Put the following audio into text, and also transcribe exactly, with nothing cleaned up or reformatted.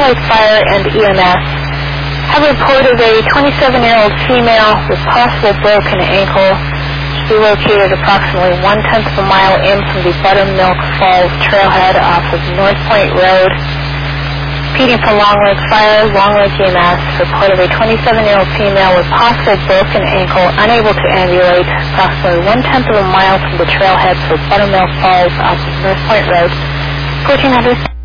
Lake Fire and E M S have reported a twenty-seven-year-old female with possible broken ankle. She located approximately one-tenth of a mile in from the Buttermilk Falls trailhead off of North Point Road. Repeating for Long Lake Fire, Long Lake E M S reported a twenty-seven-year-old female with possible broken ankle, unable to ambulate, approximately one-tenth of a mile from the trailhead for Buttermilk Falls off of North Point Road. fourteen hundred